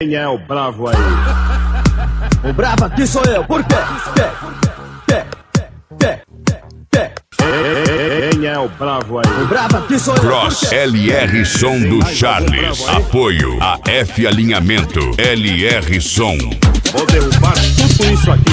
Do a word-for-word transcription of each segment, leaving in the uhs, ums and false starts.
Quem é o bravo aí? O bravo aqui sou eu, por quê? Quê? Quê? Quê? Quê? Quem é o bravo aí? O bravo aqui sou eu. Cross L R Som do Charles. Apoio a F Alinhamento L R Som. Vou derrubar tudo isso aqui.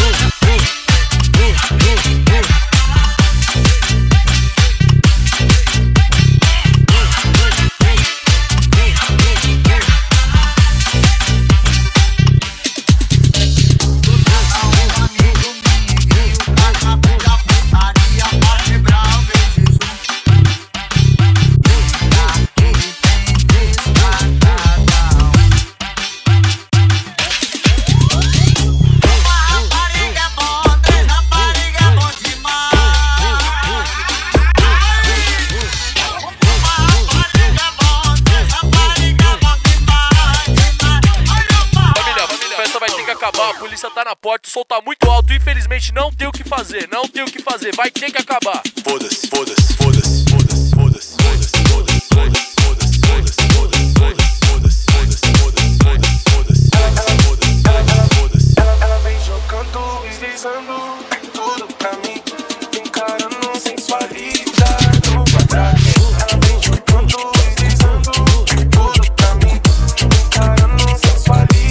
Acabar, a polícia tá na porta, o som tá muito alto, infelizmente não tem o que fazer, não tem o que fazer, vai ter que acabar. Foda-se, foda-se, foda-se, foda-se, foda-se, foda-se, foda-se, foda-se, foda-se, foda-se, foda-se, foda-se, foda-se, foda-se, foda-se. Ela vem jogando, deslizando, tudo pra mim, encarando sensualidade no quadrado. Ela vem jogando, deslizando, tudo pra mim, encarando sensualidade.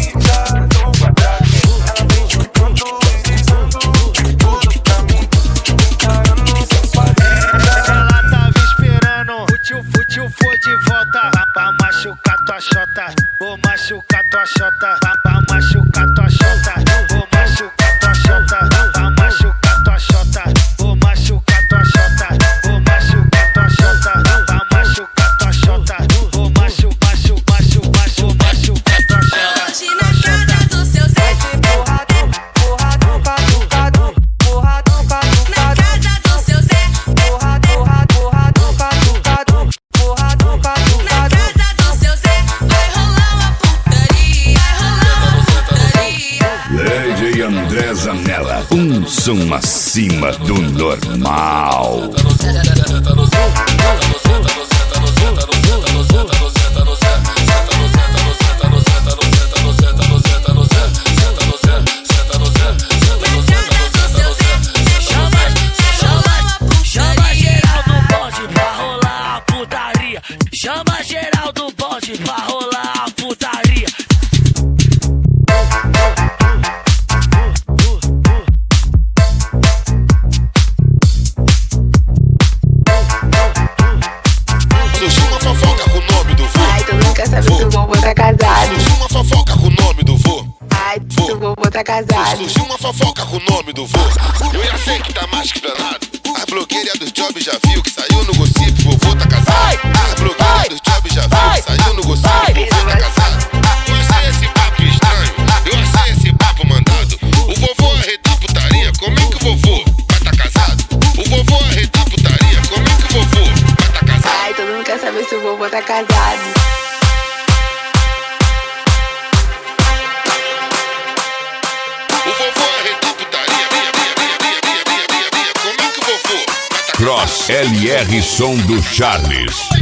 Vou machucar tua xota, pra machucar tua xota, vou machucar tua xota, pra machucar tua xota, vou machucar tua xota, vou machucar tua xota, pra machucar tua xota, vou machucar, machu, machu, machu, machucar tua xota. Hoje na casa do seu Zé, porradão, porradão, caducado, porradão, na casa do seu Zé, porradão, porradão, caducado, porradão, caducado. na casa do seu Zé, vai rolar uma putaria, vai rolar uma putaria. D J André Zanella, um som acima do normal. Chama geral do bonde pra rolar a putaria. Chama geral do bonde pra rolar a putaria. Surgiu uma fofoca com o nome do vô. Ai, tu nunca sabe se o vovô tá casado. Surgiu uma fofoca com o nome do vô. Ai, se o vovô tá casado. Surgiu uma fofoca com o nome do vô. Eu já sei que tá mais que danado. A blogueira dos jobs já viu que saiu no gossip, vovô tá casado. A blogueira dos jobs já viu que saiu no gossip, vovô tá casado. Eu achei esse papo estranho, eu achei esse papo mandado. O vovô arredia putaria, como é que o vovô vai tá casado? O vovô arredia putaria, como é que o vovô vai tá casado? Ai, todo mundo quer saber se o vovô tá casado. O vovô arredia putaria, bia, bia, bia, bia, bia, bia, bia, bia. Como é que o vovô vai tá casado? Cross L R Som do Charles.